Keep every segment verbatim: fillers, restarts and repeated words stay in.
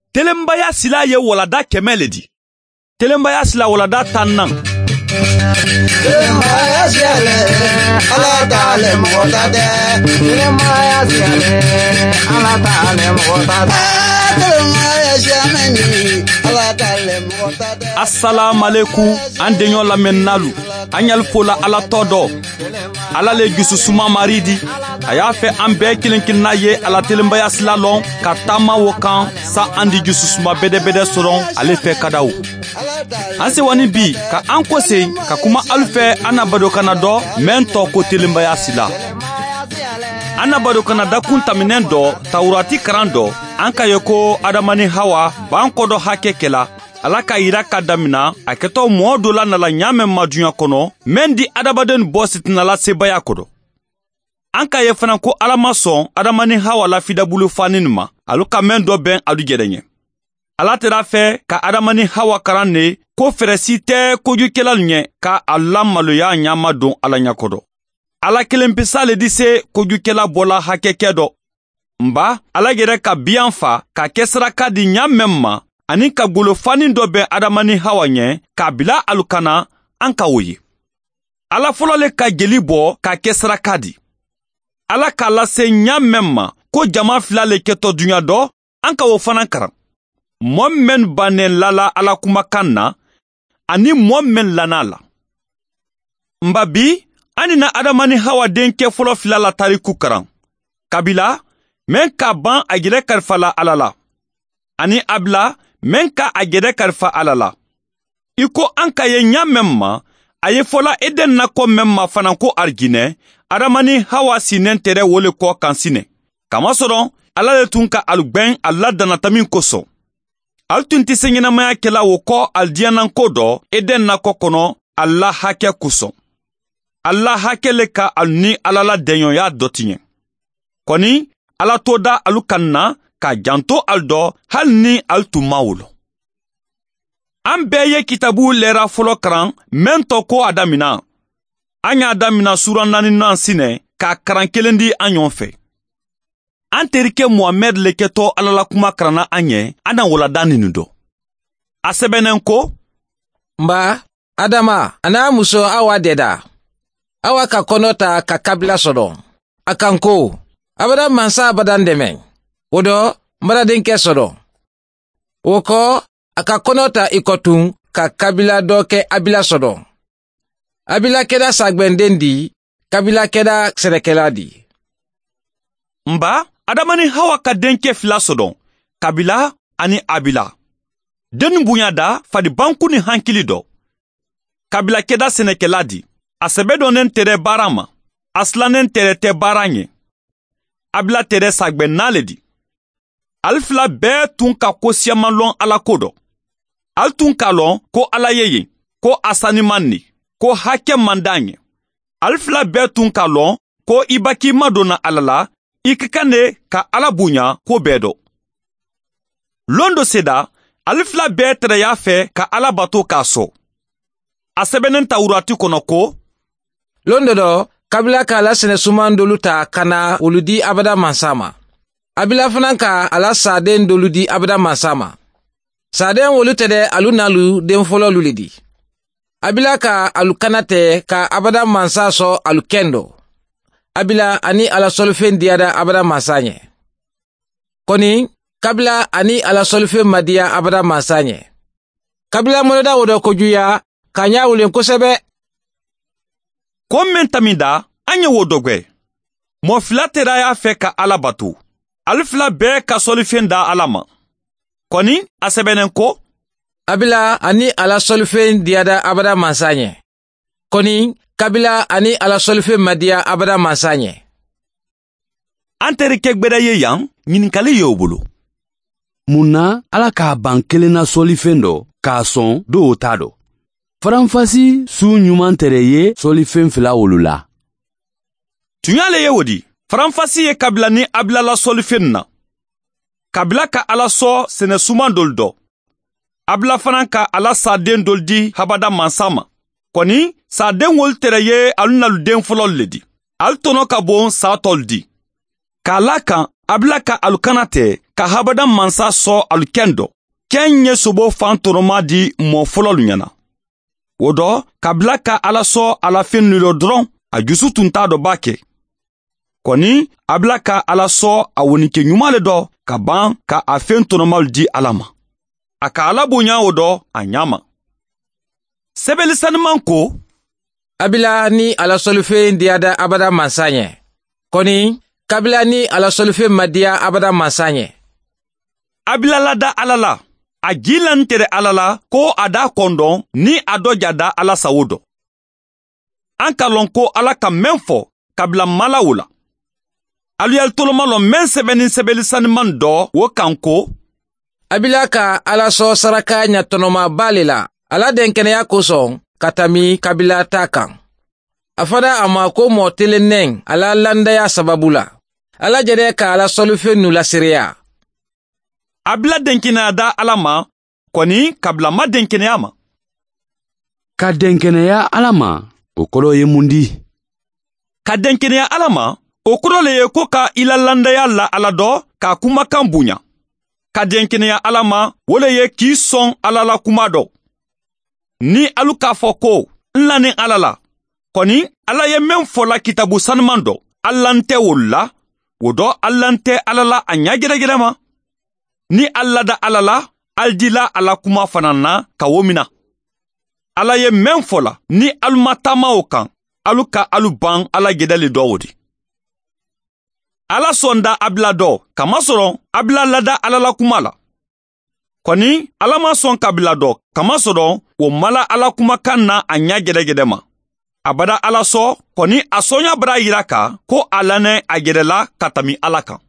Telembaya sila ye walada kemele di. Telembaya sila walada tannan. Telembaya sila ala tale motade. Telembaya sila ala tale motade. Telembaya sila ala tale motade. Assalamu alaikum andenyo la mennalu. Anyal fola ala todo. Ala le jusu suma maridi. Aya fe ambe kilinkin na ye ala telembaya sila lon katama wokan sa andi jusu suma bede bede soron ale fe kadawu. Anse wani bi ka anko se ka kuma alfe anabado kanado mento ko telembaya sila. Anabado kanada kunta minendo taurati karando anka yeko adamani hawa banko do hake kela. Alaka ira kadamina aketo modo la nala nyame madunya kono mendi adabaden bosit nala sebaya kodo. Anka ye fana ko alamason adamani hawa la fidabulu faninma aluka mendo ben adu gedenye. Ala tera fe ka adamani hawa karane ko feresite ko jukela nye ka Allah maloya nyama don ala nyakodo. Ala kelempisa le dise ko jukela bola hakekedo. Mba ala gere ka bianfa ka kesra ka di nyamemma ani ka golo fanin do be adamani hawa nye ka bila alukana anka woyi. Ala folole ka gelibo ka kesra kadi. Ala ka lase nyamemma ko jama filale keto dunya do anka wo fanan karam. Mom men banen lala ala kumakanna ani mom men lanala. Mbabi ani na adamani hawa denke folo filala tariku karam. Kabila men ka ban agire karfala alala. Ani abla men ka agire karfa alala. Iko anka ye nyamemma aye fola eden na ko memma fananko argine adamani hawa sinen tere wole ko kansine. Kama soron ala le tunka alugben ala danatamin koso. Al tunti sengina maya kela woko al dianan kodo eden na kokono Allah hake kuso. Allah hake leka al ni alala denyo ya dotinye. Koni ala toda alukanna ka janto aldo hal ni al tumawulo. Ambeye kitabu lera folo kran mento ko adamina. Anya adamina suran nani nansine ka kran kelendi anyon fe. Anterike Muhammad leketo alala kuma krana anye ana wala daninudo. Asebenenko mba adama ana muso awa deda. Awa ka konota ka kabila sodo. Akanko abada mansa abadan demen. Wodo mbada denke sodo. Woko aka konota ikotun ka kabila doke abila sodo. Abila keda sagbendendi kabila keda serekeladi. Mba adamani hawa ka denke fila sodon kabila ani abila den bunyada fadi banku ni hankili do kabila keda senekeladi asebedo nen tere barama aslanen tere te baranye abila tere sagbe naledi alfla be tun ka ko siamanlon ala kodo al tun kalon ko ala yeye ko asani manni ko hake mandanye alfla be tun kalon ko ibaki madona alala ikikane ka ala bunya ko bedo. Londo seda, alifla betre ya fe ka ala bato kaso. Asebenen taurati kono ko. Londo do, kabila ka ala sene suman doluta kana uludi abada mansama. Abila fananka ala saden doludi abada mansama. Saden wolutede alunalu den folo lulidi. Abila ka alukanate ka abada mansaso alukendo. Abila ani ala solfen diada abada masanye. Koni, kabila ani ala solfen madia abada masanye. Kabila moneda wodo kojuya, kanya ulen kosebe. Komen tamida, anye wodogwe. Mo flatera ya fe ka ala batu. Alfla be ka solfen da alama. Koni, asebenenko? Abila ani ala solfen diada abada masanye. Koni, kabila ani ala solfe madia abada masanye. Anteri kegbeda ye yang, nyininkali ye obolo. Muna ala ka ban kelena solifendo ka son do otado. Faranfasi su nyuman tere ye solifen fila wolula. Tunyale ye wodi, faranfasi ye kabila ni abila la solifen na. Kabila ka ala so sene suman doldo. Abila fanan ka ala saden doldi habada mansama. Koni, sa den wol tere ye alunalu den folol ledi. Al tono ka bon sa toldi. Ka la kan abila ka alukana tɛ ka habada mansa sɔ alukɛn dɔ kɛn ye sobo fan tɔrɔma di mɔ fɔlɔlu ɲɛna o dɔ kabila ka ala sɔ ala fen lilo dɔrɔn a jusu tun t'a dɔ b'a kɛ kɔni abila ka ala sɔ a wonike ɲuman le dɔ ka ban ka a fen tɔrɔmalu di ala ma a ka ala bonya o dɔ a ɲama sɛbɛli saniman ko abila ni ala sɔlifen diyada abada mansa ɲɛ kɔni kabila ni ala sɔlifen ma diya abada mansa ɲɛ abila lada ala la a jilan tere ala la ko a da kɔndɔn ni a dɔ jada ala sawo dɔ an ka lɔn ko ala ka mɛn fɔ kabila mala o la alu yɛl toloma lɔn mɛn sɛbɛni sɛbɛli saniman dɔ o kan ko abila ka ala sɔ saraka ɲatɔnɔma ba le la ala denkɛnɛya kosɔn ka tami kabila ta kan a fɔda a ma ko mɔɔ telen nɛn ala landaya sababu la ala jɛdɛ ka ala sɔlifen nu lasereya abila denkɛnɛya da ala ma kɔni kabila ma denkɛnɛya ma ka denkɛnɛya ala ma o kɔrɔ ye mun di ka denkɛnɛya ala ma o kɔrɔ le ye ko ka ila landaya la ala dɔ k'a kumakan bonya ka denkɛnɛya ala ma o le ye k'i sɔn ala la kuma dɔ ni alu k'a fɔ ko n lanin ala la kɔni ala ye mɛn fɔla kitabu sanuman dɔ ala n tɛ o la o dɔ ala n tɛ ala la a ɲa gɛrɛgɛrɛ ma ni ala da ala la aljila ala kuma fana na ka wo mina ala ye mɛn fɔla ni alu ma taama o kan alu ka alu ban ala gɛdɛli dɔ o di ala sɔnda abila dɔ kamasɔrɔ abila lada ala la kuma la kɔni ala ma sɔn kabila dɔ kamasɔrɔ o mala ala kumakan na a ɲa gɛdɛgɛdɛ ma abada ala sɔ kɔni a sɔnya bara yira ka ko a lanɛ a gɛdɛla ka tami ala kan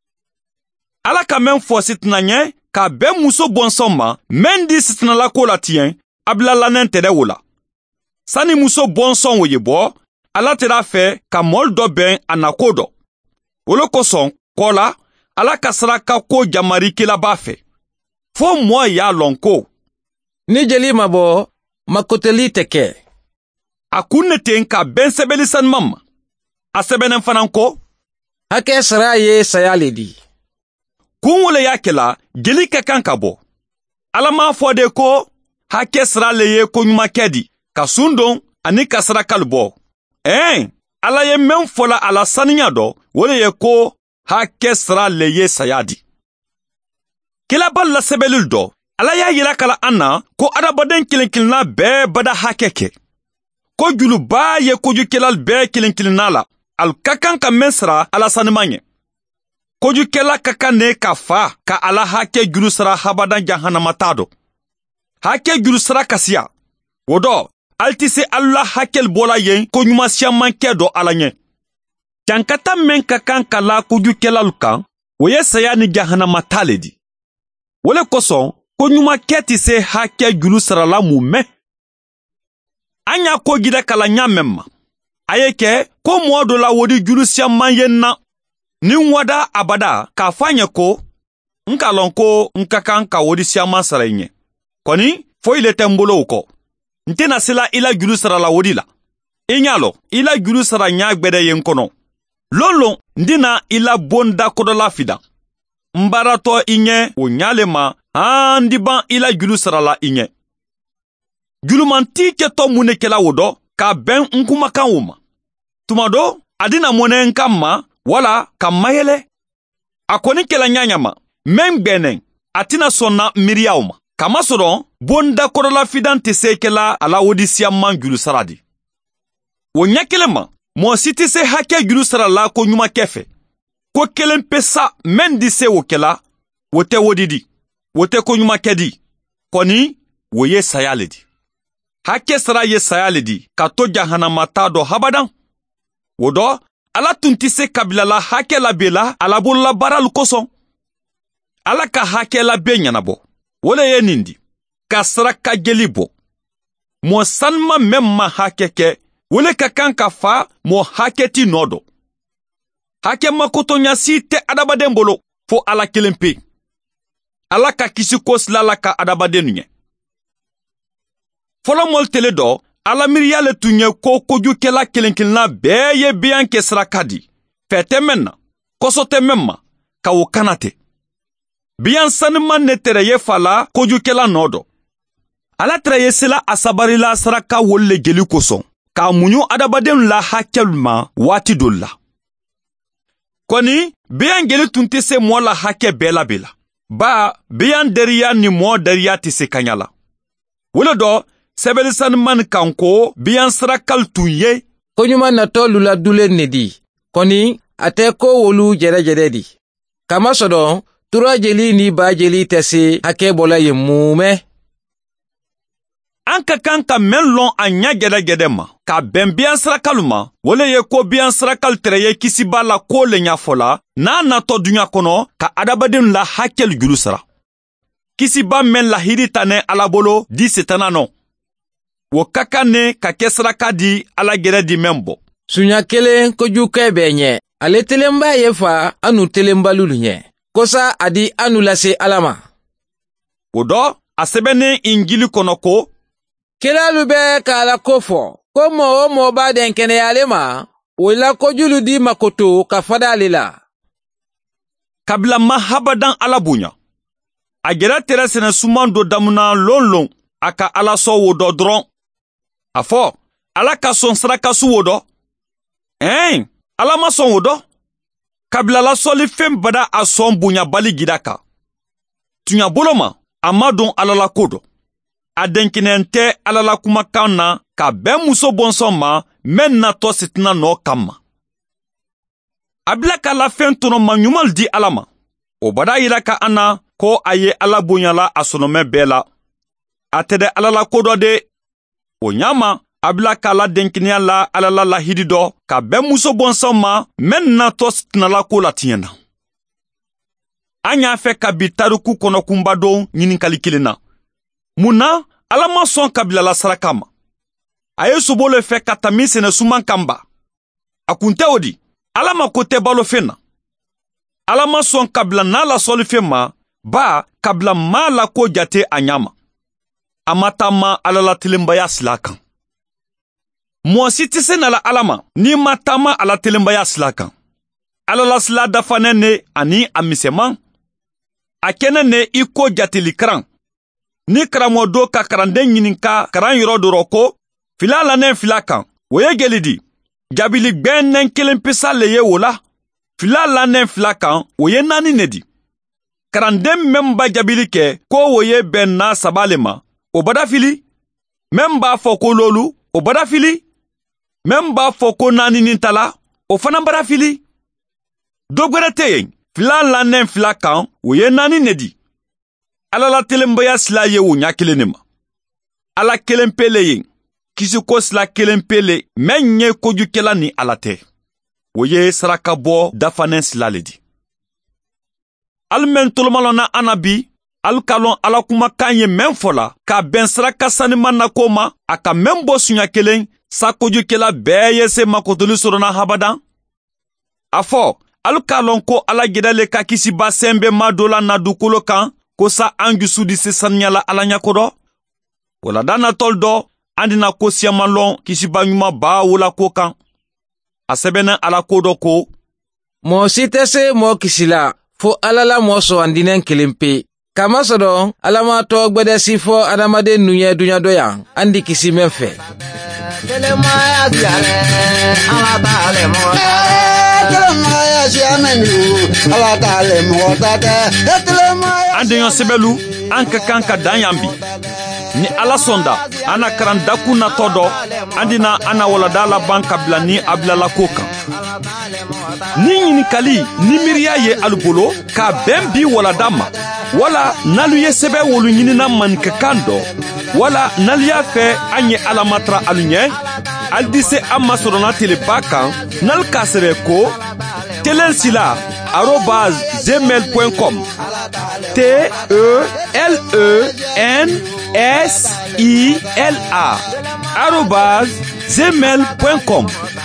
ala ka mɛn fɔ sitina ɲɛ ka bɛn muso bɔnsɔn ma mɛn di sitinala ko la tiɲɛ abila lanɛ tɛdɛ o la sani muso bɔnsɔn o ye bɔ ala tɛra fɛ ka mɔl dɔ bɛn a na ko dɔ olo kosɔn kɔ la ala ka saraka ko jamari kela b'a fɛ fo mɔɔ y'a lɔn ko ni jeli ma bɔ makoteli tɛ kɛ a kun ne ten ka bɛn sɛbɛli sanuman ma a sɛbɛnɛ fana ko hakɛ sara ye saya le di kun wole y'a kɛla jeli ka kan ka bɔ ala m'a fɔ de ko hakɛ sara le ye koɲumankɛ di ka sun don ani ka sarakali bɔ ɛn ala ye mɛn fɔla a la saniya dɔ o le ye ko hakɛ sara le ye saya di kilaba lasɛbɛlil dɔ ala y'a yira kala an na ko adamaden kelen kelenna bɛɛ bada hakɛ kɛ ko juluba ye kojukɛlal bɛɛ kelen kelenna la al ka kan ka mɛn sara ala sanima ɲɛ kojukɛla ka kan ne ka fa ka ala hakɛ juru sara habadan jahanama t'a dɔ hakɛ juru sara kasiya o dɔ ali tɛ se ala hakɛl bɔla yen koɲumansiyamakɛ dɔ ala ɲɛ jankata mɛn ka kan ka la kojukɛlalu kan o ye saya ni jahanama ta le di o le kosɔn koɲumankɛ tɛ se hakɛ juru sarala mun mɛn an y'a ko gida kala ɲa mɛn ma a ye kɛ ko mɔɔ dɔ la wodi juru siyaman ye na ni n wada abada k'a fɔ a ɲɛ ko n k'a lɔn ko n ka kan ka wodi siyaman sara i ɲɛ kɔni foyi le tɛ n bolo o kɔ n tɛna sela i la juru sarala wodi la i ɲa lɔ i la juru sara ɲa gwɛdɛ ye n kɔnɔ lɔnlɔn n dina i la bonda kodɔla fidan n baaratɔ i ɲɛ o ɲale ma an di ban i la juru sarala i ɲɛ julumanti kɛtɔ mun ne kɛla o dɔ k'a bɛn n kumakan o ma tuma dɔ a dina mɔnɛ n ka ma wala ka mayɛlɛ a kɔni kɛla ɲaɲama mɛn gbɛnɛ a tina sɔnna miiriyaw ma kamasɔrɔ bonda kɔrɔla fidan tɛ se kɛla a la wodisiyaman juru sara di o ɲɛ kelen ma mɔgɔ si tɛ se hakɛ juru sara la ko ɲumankɛ fɛ ko kelen pe sa mɛn di se o kɛla o tɛ wodi di o tɛ ko ɲumankɛ di kɔni o ye saya le di hakɛ sara ye saya le di ka to jahanama t'a dɔ habadan o dɔ ala tun tɛ se kabila la hakɛ labe la ala bolola baaralu kosɔn ala ka hakɛ labe ɲɛnabɔ o le ye nin di ka saraka jeli bɔ mɔɔ sanuma mɛn ma hakɛ kɛ o le ka kan ka fa mɔɔ hakɛ ti nɔ dɔ hakɛ makotoɲa si tɛ adamaden bolo fo ala kelen pe ala ka kisi ko silala ka adamaden ɲɛ fɔlɔ mɔl tele dɔ ala miiriya le tun ye ko kojukɛla kelen kelenna bɛɛ ye beyan kɛ saraka di fɛ tɛ mɛn na kɔsɔ tɛ mɛn ma ka o kanate. Biyan saniman ne tere ye fala kojukela nodo. Ala tere ye sela asabarila saraka wolle jeli koson. Ka munyu adabaden la hakelma wati dolla. Koni, biyan geli tunte se mo la hake bela bela. Ba, biyan deriya ni mo deriya ti se kanyala. Wolo do, sebelisan man kanko biyan sarakal tunye. Konyuma na to lula dule nedi. Koni, ate ko wolu jere jere di. Kama sodo, tura jeli ni ba jeli tese hake bola ye mume. Anka kanka men lon anya gede gede ma. Ka ben biyan sarakal ma. Wole ye ko biyan sarakal tereye kisi ba la ko le nya fola. Na na to dunya kono ka adabadin la hakel julusara. Kisi ba men la hiritane alabolo di setana non. Wo kakane ka kesraka di ala gere di membo. Sunya kelen ko juke benye. Ale telemba yefa anu telemba lulunye. Kosa adi anu lase alama. Odo, asebene injili kono ko. Kela lube ka ala kofo. Ko mo mo ba den kene yalema. Wila ko julu di makoto ka fada lila. Kabla mahabadan alabunya. Agera teresene sumando damuna lon lon. Aka ala so wodo dron. Afo, ala ka son sraka su wodo. Hein, ala ma son wodo. Kabla la soli fem bada a son bunya bali gidaka. Tunya boloma, amadon ala la kodo. Adenkinente ala la kumakana ka ben muso bonsoma men na to sitina no kama. Abla ka la fen tono manyumal di alama. O bada ira ka ana ko aye ala bunya la asonome bela. Atede ala la kodo de. O nyama, abla ka la denkinia la ala la la hidido ka ben muso bonsoma men na to sitina la ko la tiena. Anya fe kabitaruku kono kumbado nyininkali kilina. Muna, alama son kabila la sarakama. Aye sobole fe katami sene suman kamba. Akunte odi, alama kote balo fena. Alama son kabila na la soli fema, ba kabila ma la ko jate anyama. Amata ma alala tilimbaya silakan. Mwansi tise na la alama, ni matama ala tilimbaya silakan. Alala sila dafane ne ani amiseman. Akene ne iko jate likran. Ni karamodo ka karande nyininka karan yoro doroko, fila lanen fila kan, woye gelidi, jabili ben nen kelen pisa leye wola, fila lanen fila kan, woye nani nedi. Karande memba jabili ke, ko woye ben na sabalema, o bada fili, memba foko lolu, o bada fili, memba foko nani nintala, o fanan bada fili. Dogwere teyen, fila lanen fila kan, woye nani nedi. Ala la telembaya sila ye wu nya kelenema. Ala kelempele yen. Kisi ko sila kelempele men nye koju kela ni ala te. Woye saraka bo dafanen sila ledi. Al men tolomalona anabi, al kalon ala kuma kanye men fola, ka ben saraka sanima na koma, aka men bo sunya kelen, sa koju kela beye se makotoli sorona habadan. Afo, al kalon ko ala gidale ka kisi ba sembe madola na dukolo kan, kosa angusu di se sanyala alanya kodo. Wala dana toldo, andina ko siamalon kisi banyuma ba wula ko kan. Asebena ala kodo ko. Mo sitese mo kisila, fo alala mo so andinen kelimpe. Kama sodo, alama to gbede sifo adamade nunye dunya doyan, andi kisi menfe. Telemaya siale, ala tale mota. Telemaya siamenu, ala tale mota te. Telemaya. Ande yon sebelu, anka kanka danyambi. Ni ala sonda, ana karandaku na todo, andina ana walada la banka bila ni abla la koka. Ni nyini kali, ni miria ye alubolo, ka bembi waladama. Wala naluye sebe wolu nyini na mankakando. Wala nalia fe anye alamatra alunye. Aldise amma sorona telebakan, nal kasere ko, telensila, arobase gmail point com. T E L E N S I L A arobase gmail point com.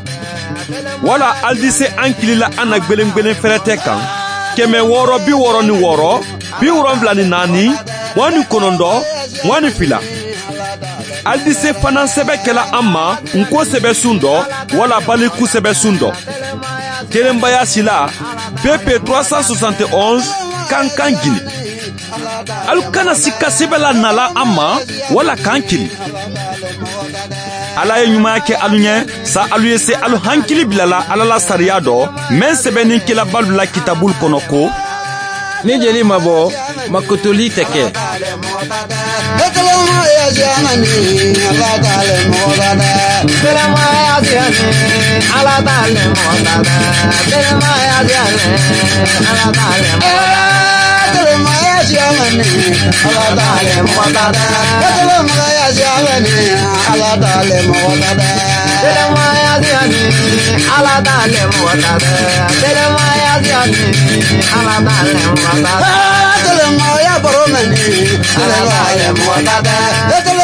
Wala aldise ankilila anak belen belen ferete kan. Keme woro bi woro ni woro, bi woro vlani nani, wani konondo, wani fila. Aldise fanan sebe kela amma, nko sebe sundo, wala baliku sebe sundo. Telembaya sila, B P trois cent soixante et onze kankan gini. Alu kana sika sebela nala ama wala kankili. Ala ye ɲumanya kɛ alu ɲɛ sa alu ye se alu hankili bilala ala la sariya dɔ men sɛbɛnnin kɛla balu la kitabulu kɔnɔ ko ni jeli ma bɔ makotoli tɛ kɛ. Ala